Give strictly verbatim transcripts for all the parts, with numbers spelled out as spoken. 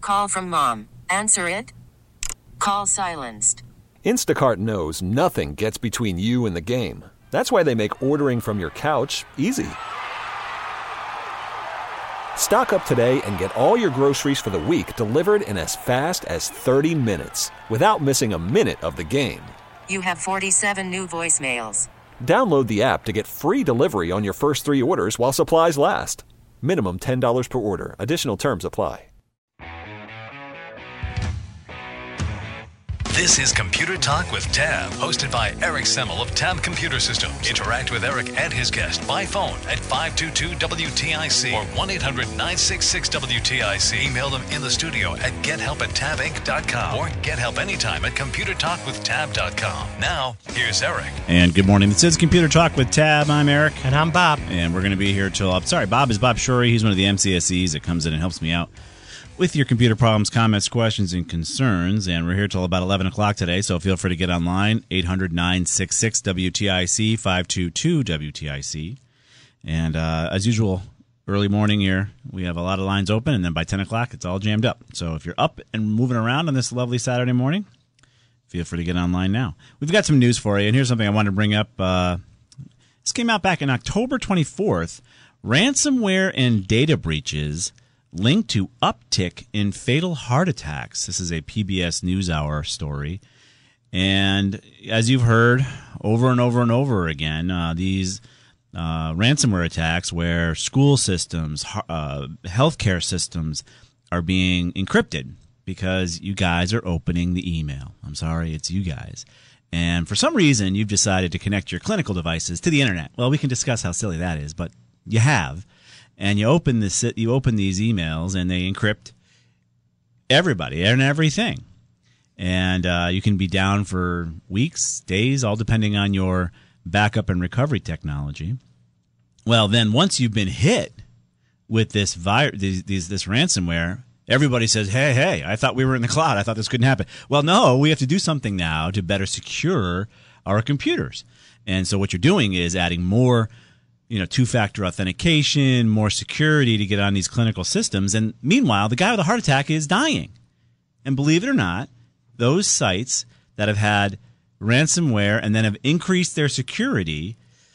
Call from mom. Answer it. Call silenced. Instacart knows nothing gets between you and the game. That's why they make ordering from your couch easy. Stock up today and get all your groceries for the week delivered in as fast as thirty minutes without missing a minute of the game. You have forty-seven new voicemails. Download the app to get free delivery on your first three orders while supplies last. Minimum ten dollars per order. Additional terms apply. This is Computer Talk with Tab, hosted by Eric Semmel of Tab Computer Systems. Interact with Eric and his guest by phone at five two two W T I C or one eight hundred nine six six W T I C. Email them in the studio at gethelp at tab inc dot com or get help anytime at computer talk with tab dot com. Now, here's Eric. And good morning. This is Computer Talk with Tab. I'm Eric. And I'm Bob. And we're going to be here till, I'm sorry, Bob is Bob Shorey. He's one of the M C S Es that comes in and helps me out with your computer problems, comments, questions, and concerns. And we're here till about eleven o'clock today, so feel free to get online, eight hundred nine six six W T I C, five two two W T I C. And uh, as usual, early morning here, we have a lot of lines open, and then by ten o'clock, it's all jammed up. So if you're up and moving around on this lovely Saturday morning, feel free to get online now. We've got some news for you, and here's something I wanted to bring up. Uh, this came out back on October twenty-fourth. Ransomware and data breaches linked to uptick in fatal heart attacks. This is a P B S NewsHour story. And as you've heard over and over and over again, uh, these uh, ransomware attacks where school systems, uh, healthcare systems are being encrypted because you guys are opening the email. I'm sorry, it's you guys. And for some reason, you've decided to connect your clinical devices to the internet. Well, we can discuss how silly that is, but you have. And you open this, you open these emails, and they encrypt everybody and everything. And uh, you can be down for weeks, days, all depending on your backup and recovery technology. Well, then once you've been hit with this virus, these, these, this ransomware, everybody says, "Hey, hey, I thought we were in the cloud. I thought this couldn't happen." Well, no, we have to do something now to better secure our computers. And so what you're doing is adding more, you know, two-factor authentication, more security to get on these clinical systems. And meanwhile, the guy with a heart attack is dying. And believe it or not, those sites that have had ransomware and then have increased their security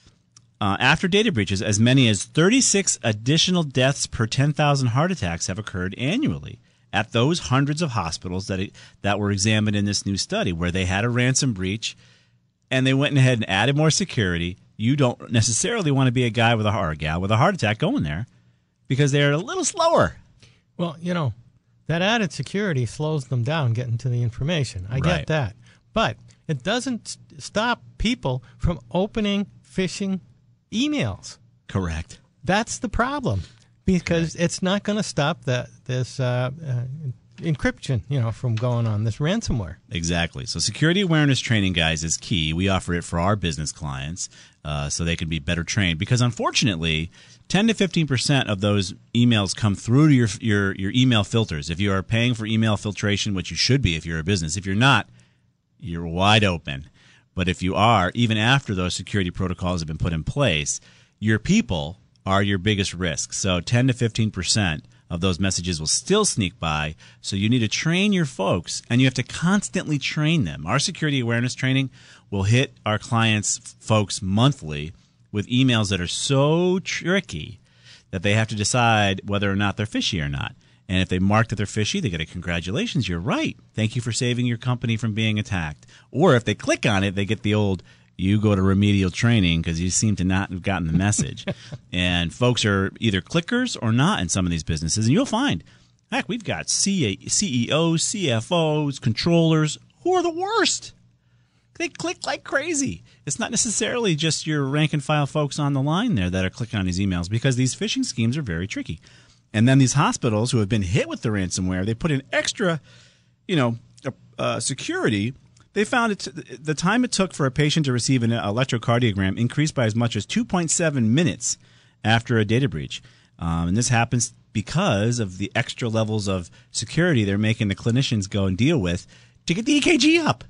uh, after data breaches, as many as thirty-six additional deaths per ten thousand heart attacks have occurred annually at those hundreds of hospitals that it, that were examined in this new study where they had a ransom breach and they went ahead and added more security. You don't necessarily want to be a guy with a or a gal with a heart attack going there because they're a little slower. Well, you know, that added security slows them down getting to the information. I Right. get that. But it doesn't st- stop people from opening phishing emails. Correct. That's the problem because Correct. it's not going to stop that this uh, uh, encryption, you know, from going on, this ransomware. Exactly. So security awareness training, guys, is key. We offer it for our business clients uh, so they can be better trained because, unfortunately, ten to fifteen percent of those emails come through to your, your, your email filters. If you are paying for email filtration, which you should be if you're a business, if you're not, you're wide open. But if you are, even after those security protocols have been put in place, your people are your biggest risk. So ten to fifteen percent of those messages will still sneak by. So you need to train your folks, and you have to constantly train them. Our security awareness training will hit our clients' folks monthly with emails that are so tricky that they have to decide whether or not they're fishy or not. And if they mark that they're fishy, they get a congratulations, you're right. Thank you for saving your company from being attacked. Or if they click on it, they get the old, you go to remedial training because you seem to not have gotten the message. And folks are either clickers or not in some of these businesses. And you'll find, heck, we've got C E Os, C F Os, controllers who are the worst. They click like crazy. It's not necessarily just your rank and file folks on the line there that are clicking on these emails because these phishing schemes are very tricky. And then these hospitals who have been hit with the ransomware, they put in extra, you know, uh, security. They found it the time it took for a patient to receive an electrocardiogram increased by as much as two point seven minutes after a data breach. Um, and this happens because of the extra levels of security they're making the clinicians go and deal with to get the E K G up.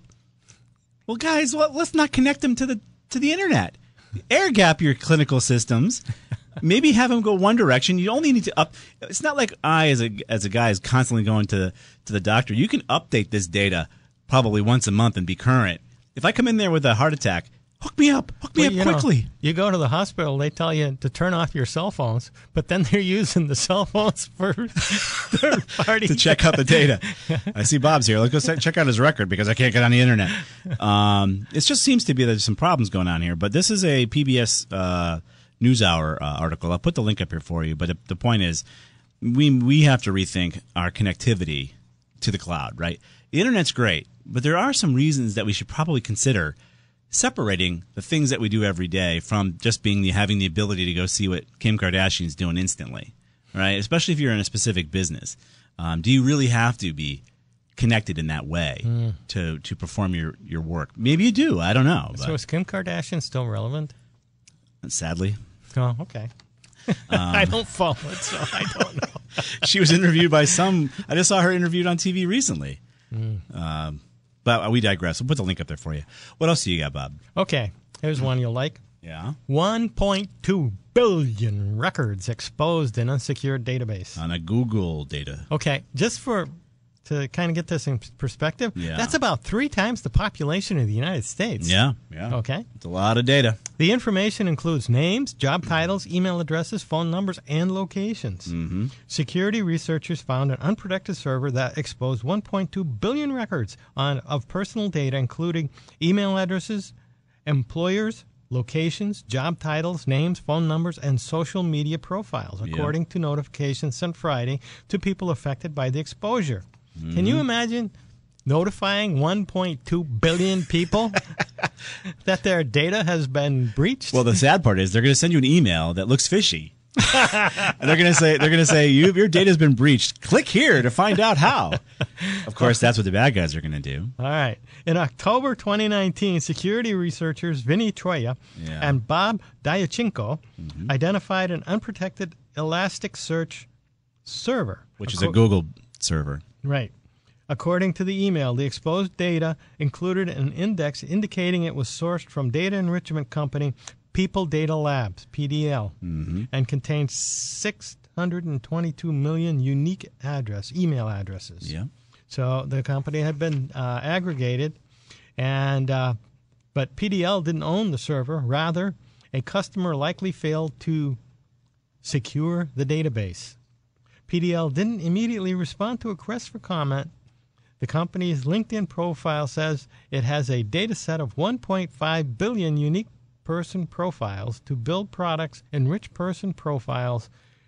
Well, guys, well, let's not connect them to the to the internet. Air gap your clinical systems. maybe have them go one direction. You only need to up. It's not like I, as a as a guy, is constantly going to to the doctor. You can update this data probably once a month and be current. If I come in there with a heart attack, hook me up. Hook me Well, you up quickly. know, you go to the hospital, they tell you to turn off your cell phones, but then they're using the cell phones for third party to check out the data. I see Bob's here. Let's go se- check out his record because I can't get on the internet. Um, it just seems to be that there's some problems going on here. But this is a P B S uh, NewsHour uh, article. I'll put the link up here for you. But the, the point is, we we have to rethink our connectivity to the cloud, right? The internet's great, but there are some reasons that we should probably consider separating the things that we do every day from just being the having the ability to go see what Kim Kardashian's doing instantly, right? Especially if you're in a specific business. Um, do you really have to be connected in that way mm. to to perform your, your work? Maybe you do. I don't know. So is Kim Kardashian still relevant? Sadly. Oh, okay. Um, I don't follow it, so I don't know. She was interviewed by some. I just saw her interviewed on T V recently. Mm. Um, But we digress. We'll put the link up there for you. What else do you got, Bob? Okay. Here's one you'll like. Yeah. one point two billion records exposed in unsecured database. On a Google data. Okay. Just for to kind of get this in perspective, yeah. that's about three times the population of the United States. Yeah. Yeah. Okay. It's a lot of data. The information includes names, job titles, email addresses, phone numbers, and locations. Mm-hmm. Security researchers found an unprotected server that exposed one point two billion records on of personal data, including email addresses, employers, locations, job titles, names, phone numbers, and social media profiles, according yep. to notifications sent Friday to people affected by the exposure. Mm-hmm. Can you imagine notifying one point two billion people that their data has been breached? Well, the sad part is they're going to send you an email that looks fishy. And they're going to say, they're going to say, you, your data has been breached. Click here to find out how. Of course, that's what the bad guys are going to do. All right. In October twenty nineteen, security researchers Vinny Troya yeah. and Bob Diachinko mm-hmm. identified an unprotected Elasticsearch server. Which is a Google server. Right. According to the email, the exposed data included an index indicating it was sourced from data enrichment company People Data Labs, P D L, mm-hmm. and contained six hundred twenty-two million unique address email addresses. Yeah. So the company had been uh, aggregated, and uh, but P D L didn't own the server. Rather, a customer likely failed to secure the database. P D L didn't immediately respond to a request for comment. The company's LinkedIn profile says it has a data set of one point five billion unique person profiles to build products, enrich person profiles,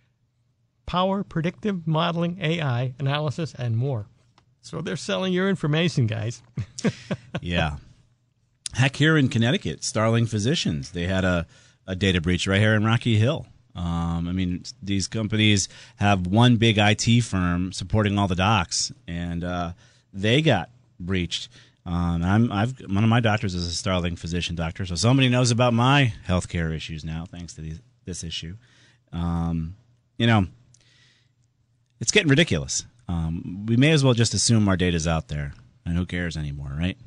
power predictive modeling, A I analysis, and more. So they're selling your information, guys. Yeah. Heck, here in Connecticut, Starling Physicians, they had a, a data breach right here in Rocky Hill. Um, I mean, these companies have one big I T firm supporting all the docs, and uh, they got breached. Um, I'm, I've one of my doctors is a Starling Physician doctor, so somebody knows about my healthcare issues now, thanks to these, this issue. Um, you know, it's getting ridiculous. Um, we may as well just assume our data's out there, and who cares anymore, right?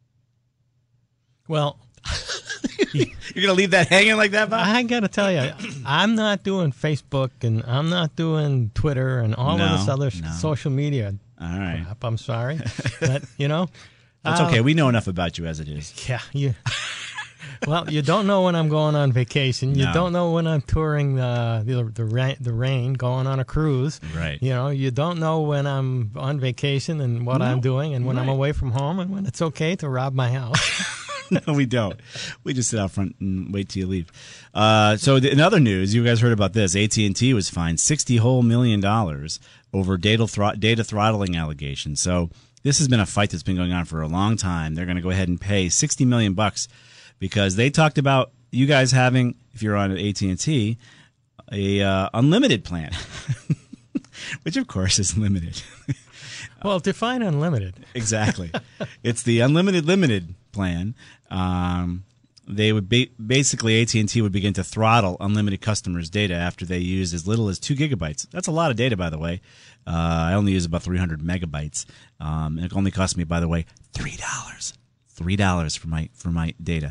Well, you're gonna leave that hanging like that, Bob? I gotta tell you, I'm not doing Facebook and I'm not doing Twitter and all no, of this other no. social media. All right, crap. I'm sorry, but you know, that's uh, okay. We know enough about you as it is. Yeah, you. Well, you don't know when I'm going on vacation. You no. don't know when I'm touring the the the rain, the rain, going on a cruise. Right. You know, you don't know when I'm on vacation and what no. I'm doing, and when right. I'm away from home, and when it's okay to rob my house. No, we don't. We just sit out front and wait till you leave. Uh, so in other news, you guys heard about this. A T and T was fined sixty whole million dollars over data thr- data throttling allegations. So this has been a fight that's been going on for a long time. They're going to go ahead and pay sixty million bucks because they talked about you guys having, if you're on A T and T, a uh, unlimited plan, which of course is limited. Well, define unlimited. Exactly. It's the unlimited limited plan. Um, they would ba- basically A T and T would begin to throttle unlimited customers' data after they use as little as two gigabytes. That's a lot of data, by the way. Uh, I only use about three hundred megabytes. Um, and it only cost me, by the way, three dollars. Three dollars for my for my data.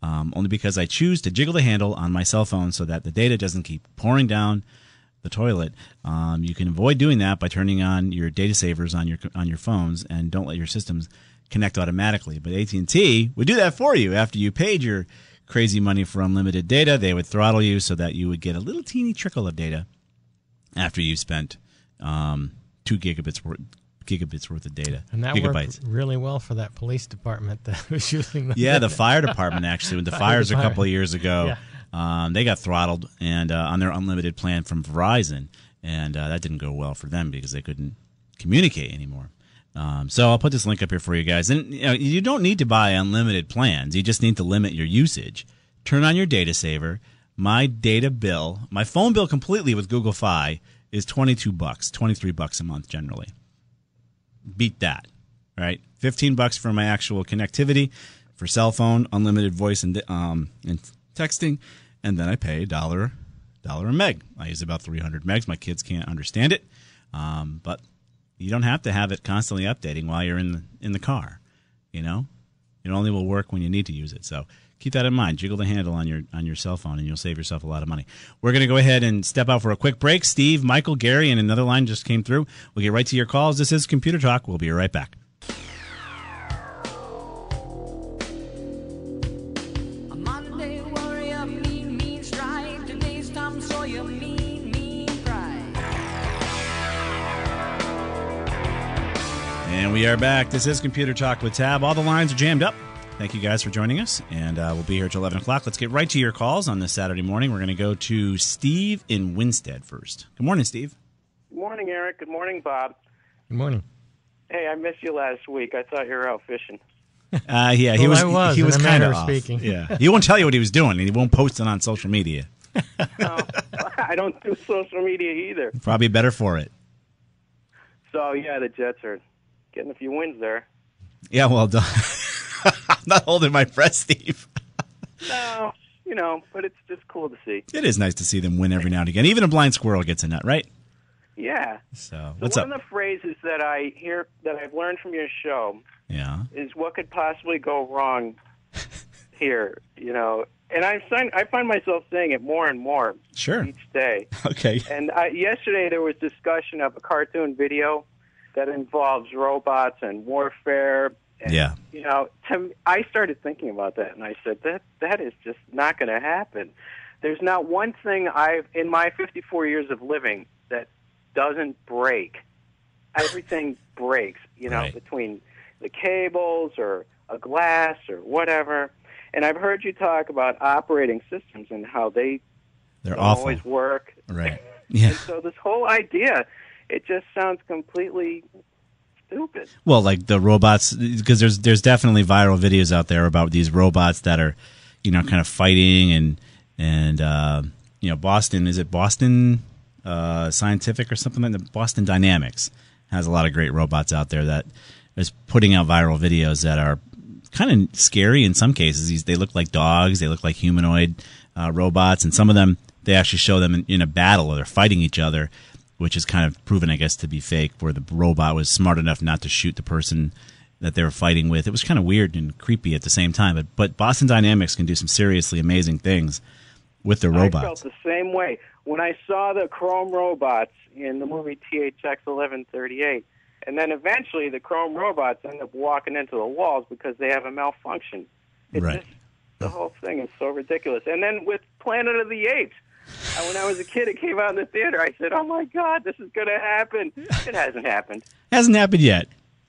um, only because I choose to jiggle the handle on my cell phone so that the data doesn't keep pouring down the toilet. Um, you can avoid doing that by turning on your data savers on your on your phones, and don't let your systems connect automatically. But A T and T would do that for you. After you paid your crazy money for unlimited data, they would throttle you so that you would get a little teeny trickle of data after you spent um, two gigabits worth, gigabits worth of data. And that gigabytes. worked really well for that police department that was using the Yeah, the fire department, actually. When the Fire fires a department. couple of years ago, Yeah. um, they got throttled and uh, on their unlimited plan from Verizon. And uh, that didn't go well for them because they couldn't communicate anymore. Um, so I'll put this link up here for you guys. And you know, you don't need to buy unlimited plans. You just need to limit your usage. Turn on your data saver. My data bill, my phone bill completely with Google Fi is twenty-two bucks, twenty-three bucks a month generally. Beat that, right? fifteen bucks for my actual connectivity for cell phone, unlimited voice and um and texting, and then I pay a dollar, dollar a meg. I use about three hundred megs. My kids can't understand it, um, but you don't have to have it constantly updating while you're in the, in the car. You know, it only will work when you need to use it. So keep that in mind. Jiggle the handle on your on your cell phone, and you'll save yourself a lot of money. We're going to go ahead and step out for a quick break. Steve, Michael, Gary, and another line just came through. We'll get right to your calls. This is Computer Talk. We'll be right back. A Monday warrior, mean, mean strike. Today's Tom Sawyer, mean, mean pride. And we are back. This is Computer Talk with Tab. All the lines are jammed up. Thank you guys for joining us, and uh, we'll be here till eleven o'clock. Let's get right to your calls on this Saturday morning. We're going to go to Steve in Winstead first. Good morning, Steve. Good morning, Eric. Good morning, Bob. Good morning. Hey, I missed you last week. I thought you were out fishing. Uh, yeah, he Well, was. I was, he in was a kind manner of of speaking. Yeah, he won't tell you what he was doing, and he won't post it on social media. No, I don't do social media either. Probably better for it. So, yeah, the Jets are getting a few wins there. Yeah, well done. I'm not holding my breath, Steve. No, you know, but it's just cool to see. It is nice to see them win every now and again. Even a blind squirrel gets a nut, right? Yeah. So, So what's one up? of the phrases that I hear, that I've learned from your show, Yeah. is what could possibly go wrong here, you know. And I find, I find myself saying it more and more Sure. each day. Okay. And I, yesterday there was discussion of a cartoon video that involves robots and warfare. And, Yeah. You know, to, I started thinking about that, and I said, that that is just not going to happen. There's not one thing I've, in my fifty-four years of living, that doesn't break. Everything breaks, you know, Right. between the cables or a glass or whatever. And I've heard you talk about operating systems and how they They're don't awful. always work. Right. Yeah. And so this whole idea, it just sounds completely stupid. Well, like the robots, because there's there's definitely viral videos out there about these robots that are, you know, kind of fighting and and uh, you know, Boston, is it Boston uh, Scientific or something like that? Boston Dynamics has a lot of great robots out there that is putting out viral videos that are kind of scary in some cases. These they look like dogs, they look like humanoid uh, robots, and some of them they actually show them in, in a battle where they're fighting each other, which is kind of proven, I guess, to be fake, where the robot was smart enough not to shoot the person that they were fighting with. It was kind of weird and creepy at the same time. But, but Boston Dynamics can do some seriously amazing things with their I robots. felt the same way. When I saw the Chrome robots in the movie T H X eleven thirty-eight, and then eventually the Chrome robots end up walking into the walls because they have a malfunction. It's Right. just, the whole thing is so ridiculous. And then with Planet of the Apes, uh, when I was a kid, it came out in the theater. I said, oh, my God, this is going to happen. It hasn't happened. Hasn't happened yet.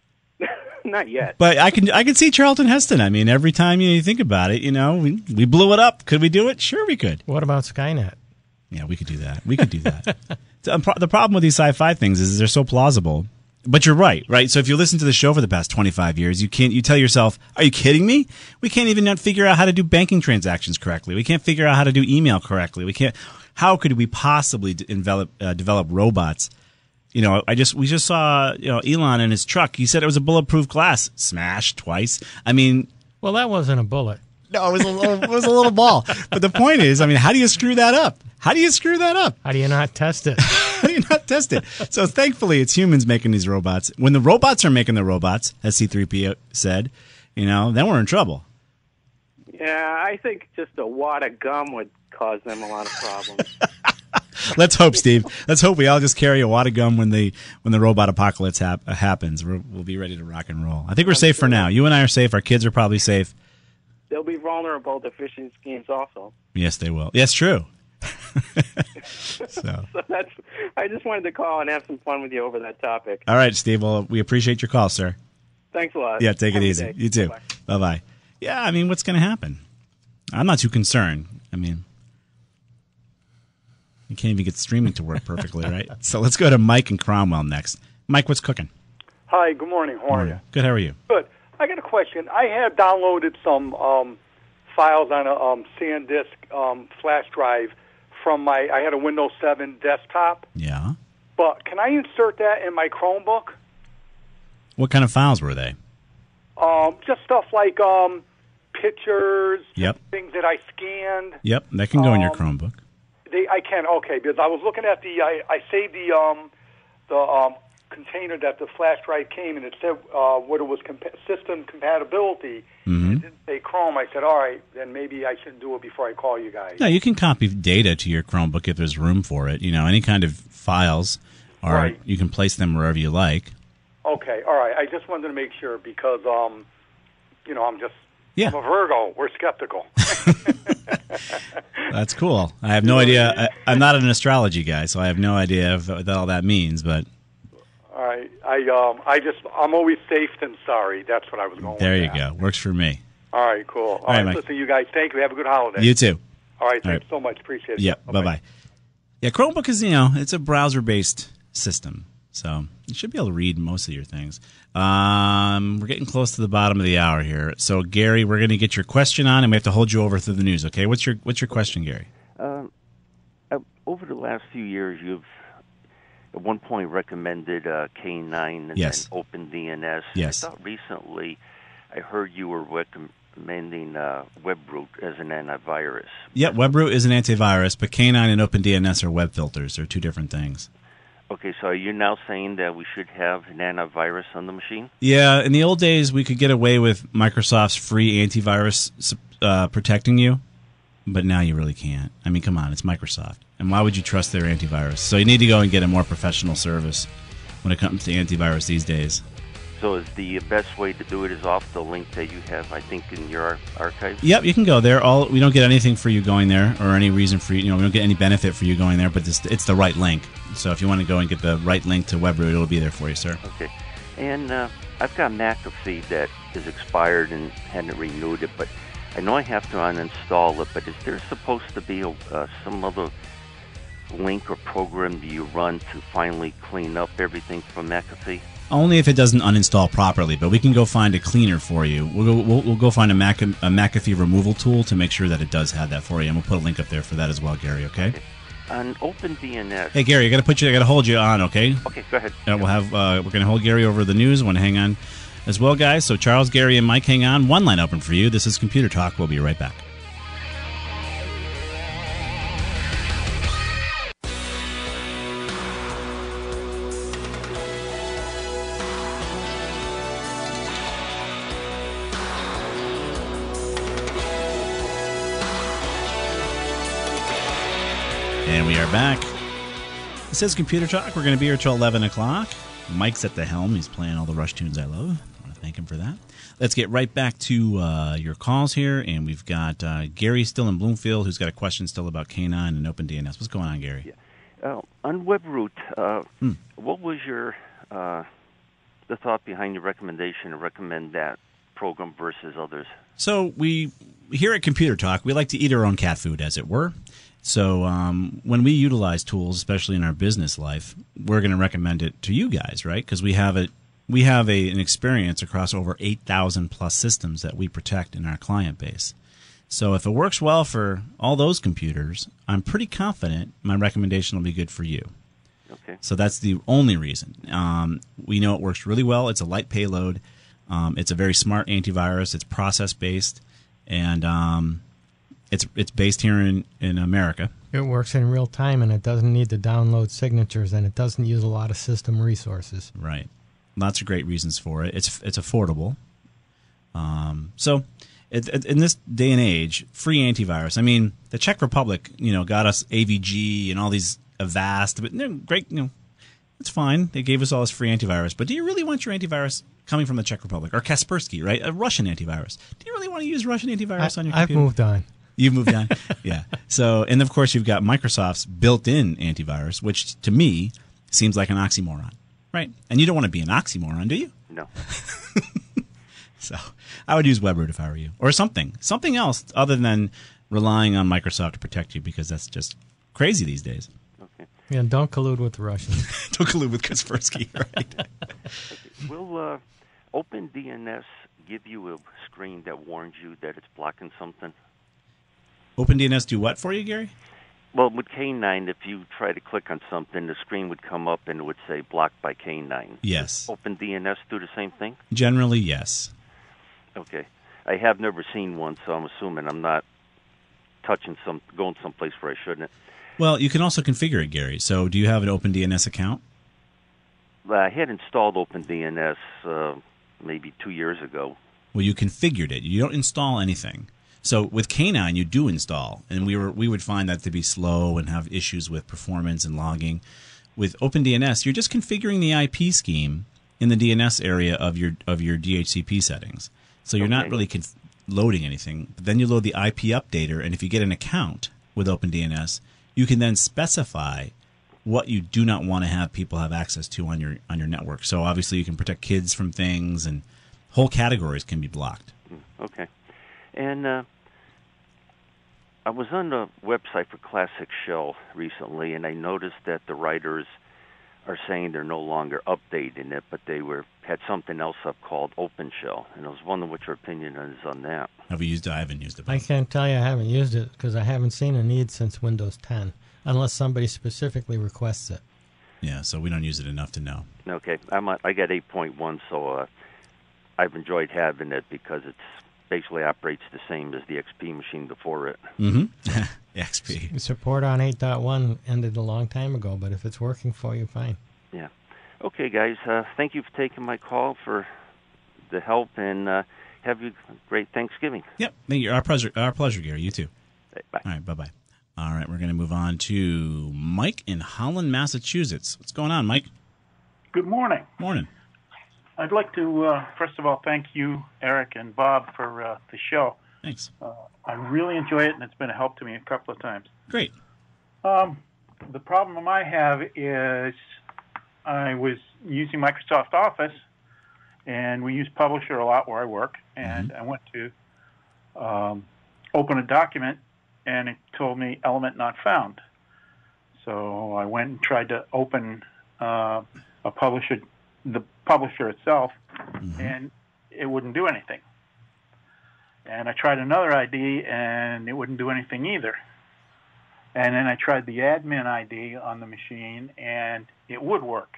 Not yet. But I can I can see Charlton Heston. I mean, every time you think about it, you know, we, we blew it up. Could we do it? Sure, we could. What about Skynet? Yeah, we could do that. We could do that. So, um, pro- the problem with these sci-fi things is they're so plausible. But you're right, right? So if you listen to the show for the past twenty-five years, you can't. You tell yourself, "Are you kidding me? We can't even not figure out how to do banking transactions correctly. We can't figure out how to do email correctly. We can't. How could we possibly d- develop uh, develop robots?" You know, I just we just saw you know Elon in his truck. He said it was a bulletproof glass, smashed twice. I mean, Well, that wasn't a bullet. no, it was a little, it was a little ball. But the point is, I mean, how do you screw that up? How do you screw that up? How do you not test it? How do you not test it? So thankfully, it's humans making these robots. When the robots are making the robots, as C three P O said, you know, then we're in trouble. Yeah, I think just a wad of gum would cause them a lot of problems. Let's hope, Steve. Let's hope we all just carry a wad of gum when the when the robot apocalypse hap- happens. We're, we'll be ready to rock and roll. I think we're I'm safe sure. for now. You and I are safe. Our kids are probably safe. They'll be vulnerable to phishing schemes also. Yes, they will. Yes, true. so, So that's. I just wanted to call and have some fun with you over that topic. all right, Steve. Well, we appreciate your call, sir. Thanks a lot. Yeah, take Have it a easy. good day. You too. Bye-bye. Bye bye. Yeah, I mean, what's going to happen? I'm not too concerned. I mean, you can't even get streaming to work perfectly, right? So let's go to Mike and Cromwell next. Mike, what's cooking? Hi, good morning. How are you? Good. How are you? Good. I got a question. I had downloaded some um, files on a um, SanDisk um, flash drive from my. I had a Windows seven desktop, Yeah. but can I insert that in my Chromebook? What kind of files were they? Um, just stuff like um, pictures, Yep. things that I scanned. Yep, that can go in your Um, Chromebook. They, I can okay because I was looking at the. I, I saved the um, the um, container that the flash drive came in. It said uh, what it was compa- system compatibility. Mm-hmm. It didn't say Chrome. I said, all right, then maybe I should do it before I call you guys. No, you can copy data to your Chromebook if there's room for it. You know, any kind of files, are Right. you can place them wherever you like. Okay, all right. I just wanted to make sure because um, you know, I'm just Yeah. I'm a Virgo. We're skeptical. That's cool. I have no idea. I, I'm not an astrology guy, so I have no idea of what all that means. But All right. I um I just I'm always safe than sorry. That's what I was going there with you that. go. Works for me. All right, cool. All, right, right, Mike. listen, you guys, thank you. Have a good holiday. You too. All right, All thanks right. so much. Appreciate it. Yep. Bye bye. Yeah, Chromebook is, you know, it's a browser based system, so you should be able to read most of your things. Um, we're getting close to the bottom of the hour here, so Gary, we're going to get your question on, and we have to hold you over through the news. Okay, what's your what's your question, Gary? Um, uh, over the last few years, you've at one point recommended uh, K nine and Yes. then OpenDNS. Yes. I thought recently I heard you were recommending uh, WebRoot as an antivirus. Yeah, WebRoot is an antivirus, but K nine and OpenDNS are web filters. They're two different things. Okay, so are you now saying that we should have an antivirus on the machine? Yeah, in the old days, we could get away with Microsoft's free antivirus uh, protecting you, but now you really can't. I mean, come on, it's Microsoft. And why would you trust their antivirus? So you need to go and get a more professional service when it comes to antivirus these days. So is the best way to do it is off the link that you have, I think, in your ar- archive? Yep, you can go there. All we don't get anything for you going there, or any reason for you. You know, we don't get any benefit for you going there, but this, it's the right link. So if you want to go and get the right link to WebRoot, it'll be there for you, sir. Okay. And uh, I've got McAfee that is expired and hadn't renewed it, but I know I have to uninstall it, but is there supposed to be a, uh, some other link or program that you run to finally clean up everything from McAfee? Only if it doesn't uninstall properly, but we can go find a cleaner for you. We'll go, we'll, we'll go find a, Mac, a McAfee removal tool to make sure that it does have that for you, and we'll put a link up there for that as well, Gary, okay? Okay. On OpenDNS. Hey, Gary, I got to put you, I got to hold you on, okay? Okay, go ahead. Uh, we'll have, uh, we're going to hold Gary over the news. I want to hang on as well, guys. So Charles, Gary, and Mike, hang on. One line open for you. This is Computer Talk. We'll be right back. And we are back. This is Computer Talk. We're going to be here till eleven o'clock. Mike's at the helm. He's playing all the Rush tunes I love. I want to thank him for that. Let's get right back to uh, your calls here. And we've got uh, Gary still in Bloomfield, who's got a question still about K nine and OpenDNS. What's going on, Gary? Yeah. Uh, on WebRoot, uh, Hmm. what was your uh, the thought behind your recommendation to recommend that program versus others? So we here at Computer Talk, we like to eat our own cat food, as it were. So um, when we utilize tools, especially in our business life, we're going to recommend it to you guys, right? Because we have a we have a, an experience across over eight thousand plus systems that we protect in our client base. So if it works well for all those computers, I'm pretty confident my recommendation will be good for you. Okay. So that's the only reason. Um, we know it works really well. It's a light payload. Um, it's a very smart antivirus. It's process based, and um, it's it's based here in, in America. It works in real time, and it doesn't need to download signatures, and it doesn't use a lot of system resources. Right. Lots of great reasons for it. It's it's affordable. Um, so it, it, in this day and age, free antivirus. I mean, the Czech Republic, you know, got us A V G and all these Avast, but they're great, you know, it's fine. They gave us all this free antivirus, but do you really want your antivirus coming from the Czech Republic or Kaspersky, right? A Russian antivirus. Do you really want to use Russian antivirus I, on your I've computer? moved on. You've moved on? Yeah. So, and of course, you've got Microsoft's built-in antivirus, which to me seems like an oxymoron, right? And you don't want to be an oxymoron, do you? No. So I would use WebRoot if I were you, or something, something else other than relying on Microsoft to protect you, because that's just crazy these days. Okay. Yeah, don't collude with the Russians. Don't collude with Kaspersky, right? Okay. Will uh, OpenDNS give you a screen that warns you that it's blocking something? OpenDNS do what for you, Gary? Well, with K nine, if you try to click on something, the screen would come up and it would say blocked by K nine. Yes. Does OpenDNS do the same thing? Generally, yes. Okay. I have never seen one, so I'm assuming I'm not touching some, going someplace where I shouldn't. Well, you can also configure it, Gary. So do you have an OpenDNS account? I had installed OpenDNS uh, maybe two years ago. Well, you configured it. You don't install anything. So with K nine, you do install, and we were we would find that to be slow and have issues with performance and logging. With OpenDNS, you're just configuring the I P scheme in the D N S area of your of your D H C P settings. So you're not Okay. really conf- loading anything. But then you load the I P updater, and if you get an account with OpenDNS, you can then specify what you do not want to have people have access to on your on your network. So obviously, you can protect kids from things, and whole categories can be blocked. Okay. And uh, I was on the website for Classic Shell recently, and I noticed that the writers are saying they're no longer updating it, but they were had something else up called OpenShell, and I was wondering what your opinion is on that. Have you used it? I haven't used it. I can't tell you I haven't used it because I haven't seen a need since Windows ten, unless somebody specifically requests it. Yeah, so we don't use it enough to know. Okay, I'm a, I got eight point one, so uh, I've enjoyed having it because it's basically operates the same as the X P machine before it. Mm-hmm. X P. Support on eight point one ended a long time ago, but if it's working for you, fine. Yeah. Okay, guys. Uh, thank you for taking my call, for the help, and uh, have you a great Thanksgiving. Yep. Thank you. Our pleasure. Our pleasure, Gary. You too. Okay, bye. All right. Bye bye. All right. We're going to move on to Mike in Holland, Massachusetts. What's going on, Mike? Good morning. Morning. I'd like to, uh, first of all, thank you, Eric and Bob, for uh, the show. Thanks. Uh, I really enjoy it, and it's been a help to me a couple of times. Great. Um, the problem I have is I was using Microsoft Office, and we use Publisher a lot where I work, and Mm-hmm. I went to um, open a document, and it told me element not found. So I went and tried to open uh, a publisher, the publisher itself, Mm-hmm. and it wouldn't do anything. And I tried another I D, and it wouldn't do anything either. And then I tried the admin I D on the machine, and it would work.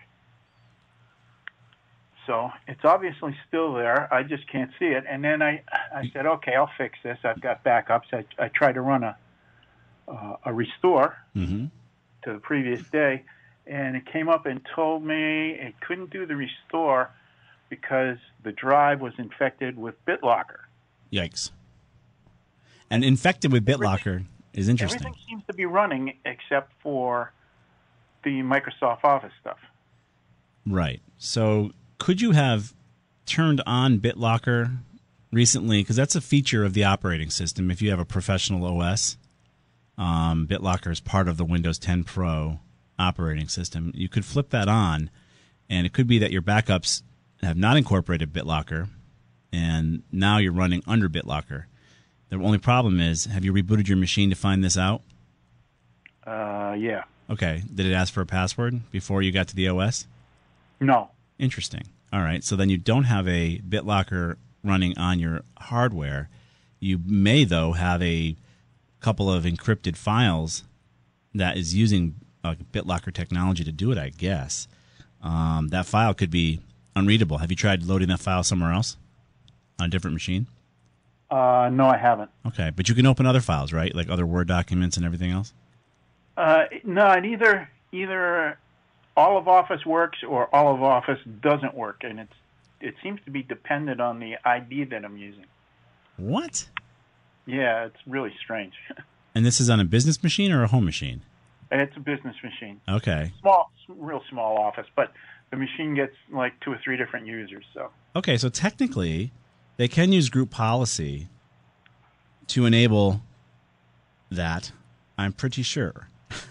So it's obviously still there. I just can't see it. And then I, I said, okay, I'll fix this. I've got backups. I, I tried to run a uh, a restore Mm-hmm. to the previous day, and it came up and told me it couldn't do the restore because the drive was infected with BitLocker. Yikes. And infected with BitLocker is interesting. Everything seems to be running except for the Microsoft Office stuff. Right. So could you have turned on BitLocker recently? Because that's a feature of the operating system. If you have a professional O S, um, BitLocker is part of the Windows ten Pro operating system. You could flip that on, and it could be that your backups have not incorporated BitLocker, and now you're running under BitLocker. The only problem is, have you rebooted your machine to find this out? Uh, yeah. Okay. Did it ask for a password before you got to the O S? No. Interesting. All right. So then you don't have a BitLocker running on your hardware. You may, though, have a couple of encrypted files that is using uh, BitLocker technology to do it, I guess. Um, that file could be unreadable. Have you tried loading that file somewhere else on a different machine? Uh, no, I haven't. Okay. But you can open other files, right? Like other Word documents and everything else? Uh, no, and either either all of Office works or all of Office doesn't work, and it's it seems to be dependent on the I D that I'm using. What? Yeah, it's really strange. And this is on a business machine or a home machine? It's a business machine. Okay. Small, real small office, but the machine gets like two or three different users. So Okay, so technically, they can use group policy to enable that. I'm pretty sure.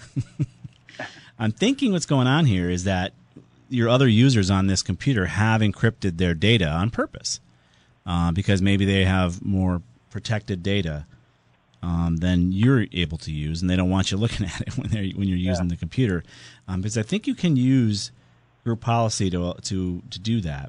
I'm thinking what's going on here is that your other users on this computer have encrypted their data on purpose uh, because maybe they have more protected data um, than you're able to use, and they don't want you looking at it when they're when you're using Yeah. the computer. Um, because I think you can use group policy to to to do that.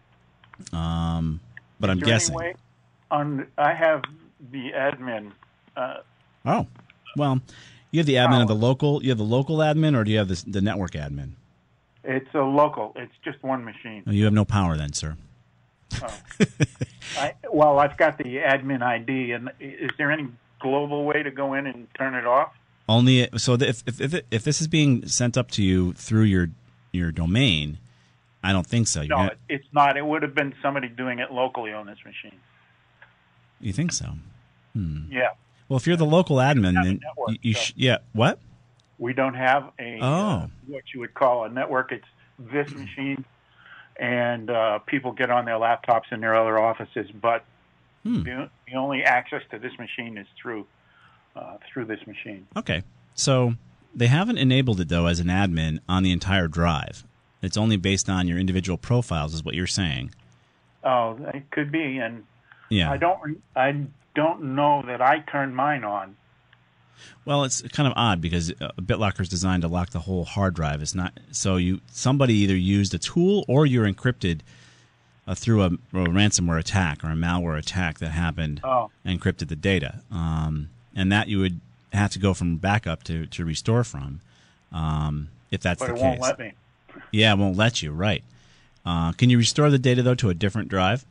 Um, but I'm Is there any guessing. way on I have the admin. Uh, Oh, well, you have the admin of the local. You have the local admin, or do you have the the network admin? it's a local. It's just one machine. Oh, you have no power then, sir. Oh. I, well, I've got the admin I D, and is there any global way to go in and turn it off? Only so that if if if, it, if this is being sent up to you through your your domain, I don't think so. You're No, gonna- it, it's not. It would have been somebody doing it locally on this machine. you think so? Hmm. Yeah, Well, if you're the local admin, have a then network, you, you so- sh- yeah. What? we don't have a Oh. uh, what you would call a network. It's this machine, and uh, people get on their laptops in their other offices, but Hmm. the, the only access to this machine is through uh, through this machine. Okay, so they haven't enabled it though as an admin on the entire drive. It's only based on your individual profiles, is what you're saying. Oh, it could be, and Yeah. I don't I don't know that I turned mine on. Well, it's kind of odd because uh, BitLocker is designed to lock the whole hard drive. It's not so you somebody either used a tool or you're encrypted uh, through a, a ransomware attack or a malware attack that happened Oh. and encrypted the data, um, and that you would have to go from backup to, to restore from, um, if that's But the it case. won't let me. Yeah, it won't let you. Right? Uh, can you restore the data though to a different drive?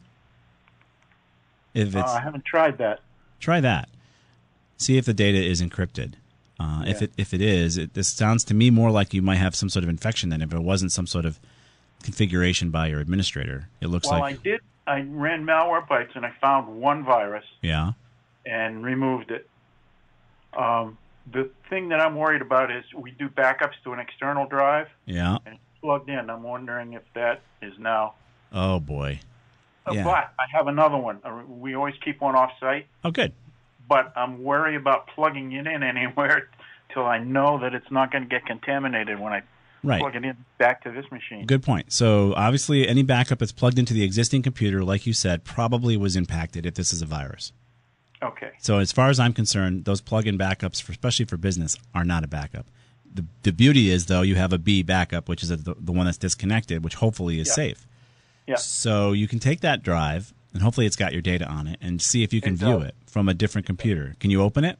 If Uh, it's I haven't tried that. try that. See if the data is encrypted. Uh, If Yeah. it if it is, it, this sounds to me more like you might have some sort of infection than if it wasn't some sort of configuration by your administrator. It looks Well, like I did. I ran Malwarebytes and I found one virus yeah. and removed it. Um, the thing that I'm worried about is we do backups to an external drive Yeah. and it's plugged in. I'm wondering if that is now. Oh boy. Uh, Yeah. But I have another one. Uh, We always keep one off site, Oh good. but I'm worried about plugging it in anywhere till I know that it's not going to get contaminated when I Right. plug it in back to this machine. Good point. So obviously any backup that's plugged into the existing computer, like you said, probably was impacted if this is a virus. Okay. So as far as I'm concerned, those plug-in backups, for, especially for business, are not a backup. The the beauty is though you have a B backup, which is a, the, the one that's disconnected, which hopefully is Yeah. safe. Yeah. So you can take that drive, and hopefully it's got your data on it, and see if you can It view does. it from a different computer. Can you open it?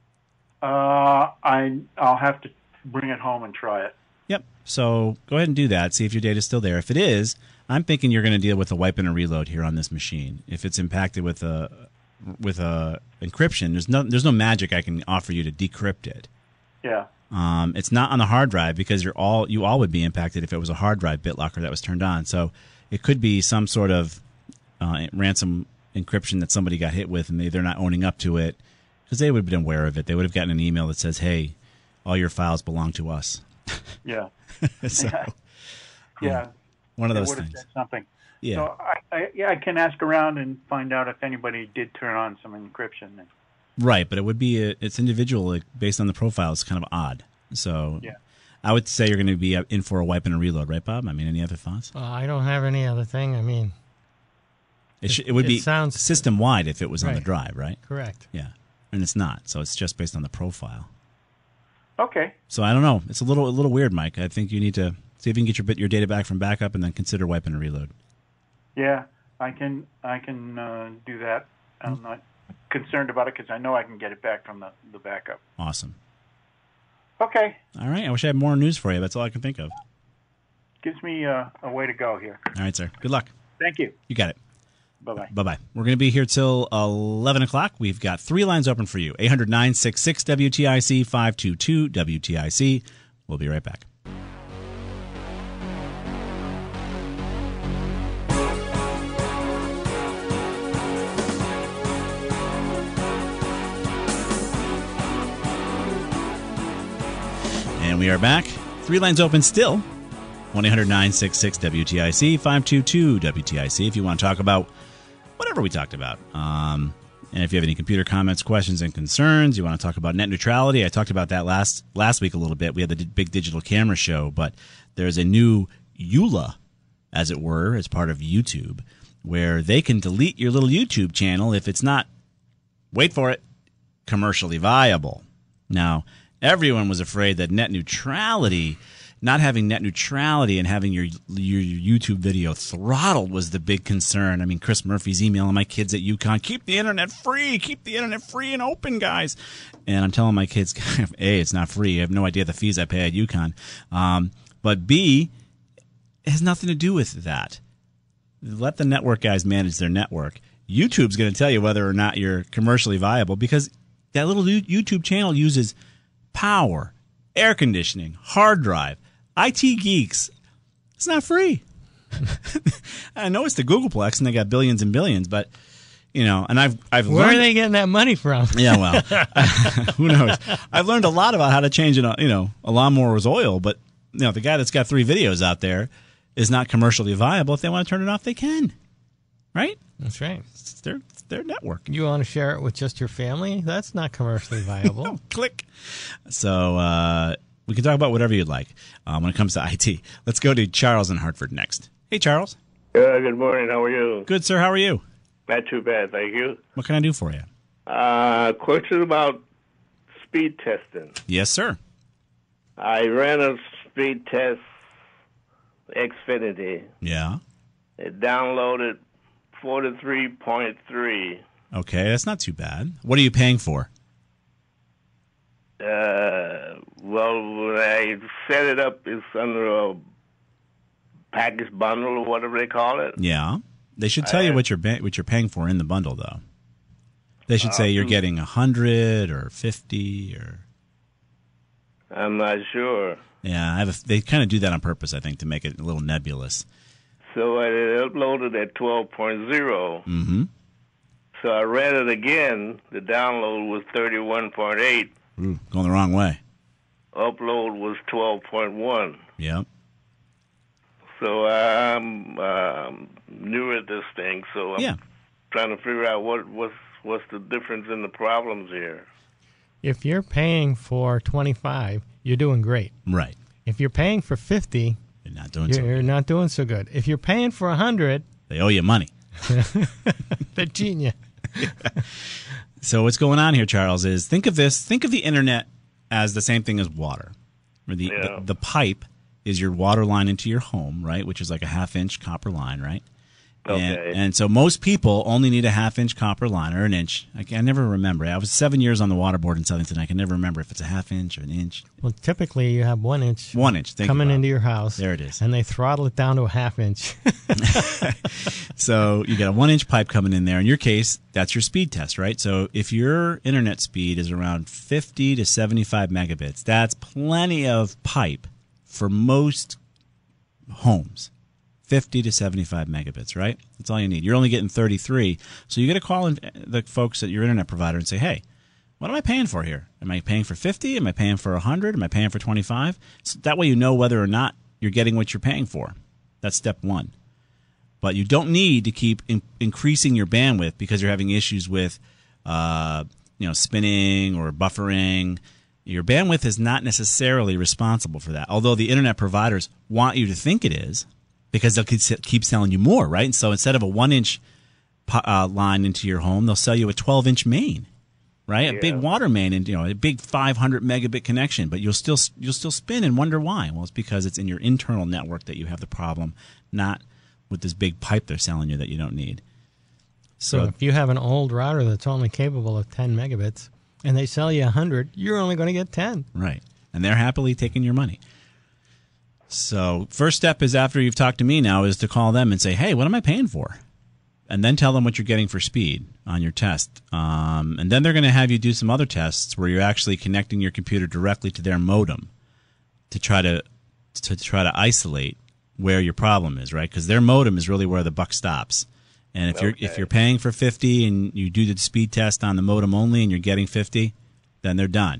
Uh, I I'll have to bring it home and try it. Yep. So go ahead and do that. See if your data's still there. If it is, I'm thinking you're going to deal with a wipe and a reload here on this machine. If it's impacted with a with a encryption, there's no there's no magic I can offer you to decrypt it. Yeah. Um, it's not on the hard drive because you're all you all would be impacted if it was a hard drive BitLocker that was turned on. So it could be some sort of uh, ransom encryption that somebody got hit with, and they they're not owning up to it because they would have been aware of it. They would have gotten an email that says, "Hey, all your files belong to us." Yeah. so, Yeah. Yeah. one of They those would have things. said something. Yeah. So I, I, yeah, I can ask around and find out if anybody did turn on some encryption. Right, but it would be a, it's individual like, based on the profile. It's kind of odd. So Yeah. I would say you're going to be in for a wipe and a reload, right, Bob? I mean, any other thoughts? Uh, I don't have any other thing. I mean, It, sh- It- it would it be sounds- system wide if it was on the Right. drive, right? correct. Yeah, and it's not. So it's just based on the profile. Okay. So I don't know. It's a little a little weird, Mike. I think you need to see if you can get your bit your data back from backup, and then consider wipe and a reload. Yeah, I can I can uh, do that. I'm not concerned about it because I know I can get it back from the, the backup. Awesome. Okay. All right. I wish I had more news for you. That's all I can think of. Gives me uh, a way to go here. All right, sir. Good luck. Thank you. You got it. Bye-bye. Bye bye. We're going to be here till eleven o'clock. We've got three lines open for you: eight hundred nine six six W T I C, five two two W T I C. We'll be right back. We are back. Three lines open still. one eight hundred nine six six W T I C, five two two W T I C if you want to talk about whatever we talked about. Um, and if you have any computer comments, questions, and concerns, you want to talk about net neutrality. I talked about that last last week a little bit. We had the d- big digital camera show, but there's a new E U L A, as it were, as part of YouTube, where they can delete your little YouTube channel if it's not, wait for it, commercially viable. Now, everyone was afraid that net neutrality, not having net neutrality and having your your YouTube video throttled was the big concern. I mean, Chris Murphy's emailing my kids at UConn, keep the internet free, keep the internet free and open, guys. And I'm telling my kids, A, it's not free. I have no idea the fees I pay at UConn. Um, but B, it has nothing to do with that. Let the network guys manage their network. YouTube's going to tell you whether or not you're commercially viable because that little YouTube channel uses power, air conditioning, hard drive, I T geeks. It's not free. I know it's the Googleplex and they got billions and billions, but you know, and I've I've Where learned, are they getting that money from? Yeah, well, who knows? I've learned a lot about how to change it. You know, a lawnmower's oil, but you know, the guy that's got three videos out there is not commercially viable. If they want to turn it off, they can. Right? That's right. It's their it's their network. You want to share it with just your family? That's not commercially viable. No, click. So uh, we can talk about whatever you'd like um, when it comes to I T. Let's go to Charles in Hartford next. Hey, Charles. Uh, good morning. How are you? Good, sir. How are you? Not too bad, thank you. What can I do for you? Uh, question about speed testing. Yes, sir. I ran a speed test, Xfinity. Yeah. It downloaded forty-three point three. Okay, that's not too bad. What are you paying for? Uh, well, when I set it up, it's under a package bundle or whatever they call it. Yeah. They should tell I, you what you're ba- what you're paying for in the bundle, though. They should say uh, you're getting one hundred or fifty or... I'm not sure. Yeah, I have a, they kind of do that on purpose, I think, to make it a little nebulous. So I uploaded at twelve point oh. Mm-hmm. So I read it again. The download was thirty-one point eight. Ooh, going the wrong way. Upload was twelve point one. Yep. So I'm um, new at this thing, so I'm yeah. trying to figure out what what's what's the difference in the problems here. If you're paying for twenty-five, you're doing great. Right. If you're paying for fifty, you're not doing you're, so good. You're not doing so good. If you're paying for one hundred, they owe you money. They're cheating you. Yeah. So what's going on here, Charles, is think of this, think of the internet as the same thing as water. Or the, yeah. the, the pipe is your water line into your home, right, which is like a half-inch copper line, right? Okay. And, and so most people only need a half-inch copper line or an inch. I, I never remember. I was seven years on the water board in Southington. I can never remember if it's a half-inch or an inch. Well, typically you have one inch. One inch. Thank coming you, into your house. There it is. And they throttle it down to a half inch. So you got a one-inch pipe coming in there. In your case, that's your speed test, right? So if your internet speed is around fifty to seventy-five megabits, that's plenty of pipe for most homes. fifty to seventy-five megabits, right? That's all you need. You're only getting thirty-three. So you got to call in the folks at your internet provider and say, hey, what am I paying for here? Am I paying for fifty? Am I paying for one hundred? Am I paying for twenty-five? So that way you know whether or not you're getting what you're paying for. That's step one. But you don't need to keep in- increasing your bandwidth because you're having issues with uh, you know, spinning or buffering. Your bandwidth is not necessarily responsible for that, although the internet providers want you to think it is, because they'll keep selling you more, right? And so instead of a one-inch uh, line into your home, they'll sell you a twelve-inch main, right? Yeah. A big water main, and you know, a big five hundred megabit connection. But you'll still you'll still spin and wonder why. Well, it's because it's in your internal network that you have the problem, not with this big pipe they're selling you that you don't need. So, so if you have an old router that's only capable of ten megabits, and they sell you one hundred, you're only going to get ten. Right, and they're happily taking your money. So first step is, after you've talked to me now, is to call them and say, hey, what am I paying for? And then tell them what you're getting for speed on your test. Um, and then they're going to have you do some other tests where you're actually connecting your computer directly to their modem to try to to try to isolate where your problem is, right? Because their modem is really where the buck stops. And if okay. you're if you're paying for fifty and you do the speed test on the modem only and you're getting fifty, then they're done.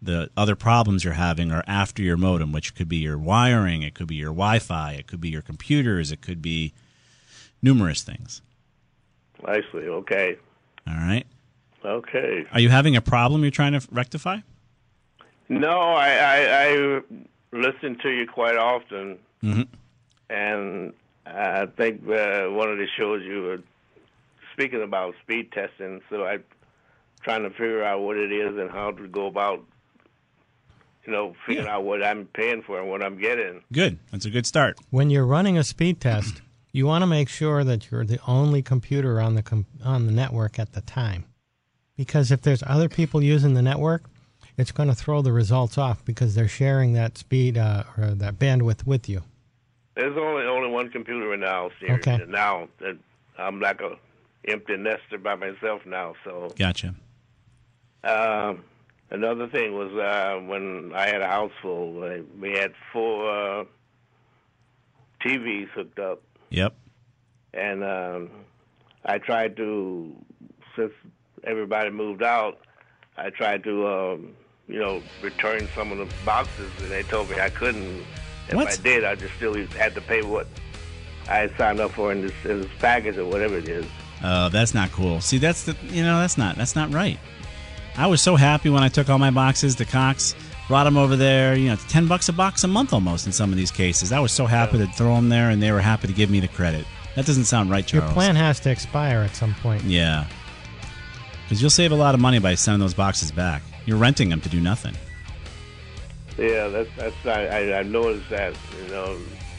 The other problems you're having are after your modem, which could be your wiring, it could be your Wi-Fi, it could be your computers, it could be numerous things. I see. Okay. All right. Okay. Are you having a problem you're trying to rectify? No, I, I, I listen to you quite often, mm-hmm. and I think uh, one of the shows you were speaking about speed testing, so I'm trying to figure out what it is and how to go about, you know, figuring yeah. out what I'm paying for and what I'm getting. Good. That's a good start. When you're running a speed test, you want to make sure that you're the only computer on the com- on the network at the time. Because if there's other people using the network, it's going to throw the results off because they're sharing that speed uh, or that bandwidth with you. There's only only one computer in the house here. Okay. Now that I'm like a empty nester by myself now. So gotcha. Um, another thing was uh, when I had a house full, uh, we had four uh, T Vs hooked up. Yep. And um, I tried to, since everybody moved out, I tried to, um, you know, return some of the boxes, and they told me I couldn't. If What? I did, I just still had to pay what I had signed up for in this, in this package or whatever it is. Oh, that's not cool. See, that's the you know that's not that's not right. I was so happy when I took all my boxes to Cox, brought them over there. You know, it's ten bucks a box a month almost in some of these cases. I was so happy to throw them there, and they were happy to give me the credit. That doesn't sound right, Charles. Your plan has to expire at some point. Yeah, because you'll save a lot of money by sending those boxes back. You're renting them to do nothing. Yeah, that's that's I, I, I noticed that, you know.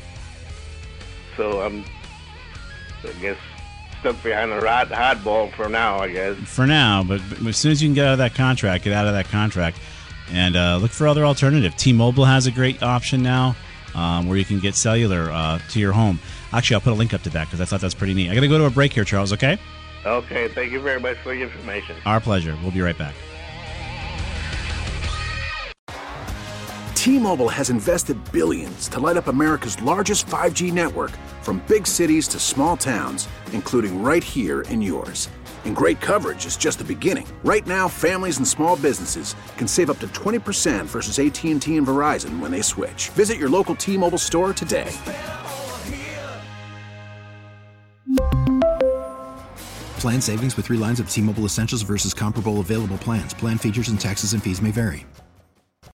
So I'm, I guess, stuck behind a hot hardball for now, I guess. For now, but, but as soon as you can get out of that contract, get out of that contract, and uh, look for other alternative. T-Mobile has a great option now um, where you can get cellular uh, to your home. Actually, I'll put a link up to that because I thought that's pretty neat. I got to go to a break here, Charles. Okay? Okay. Thank you very much for your information. Our pleasure. We'll be right back. T-Mobile has invested billions to light up America's largest five G network, from big cities to small towns, including right here in yours. And great coverage is just the beginning. Right now, families and small businesses can save up to twenty percent versus A T and T and Verizon when they switch. Visit your local T-Mobile store today. Plan savings with three lines of T-Mobile Essentials versus comparable available plans. Plan features and taxes and fees may vary.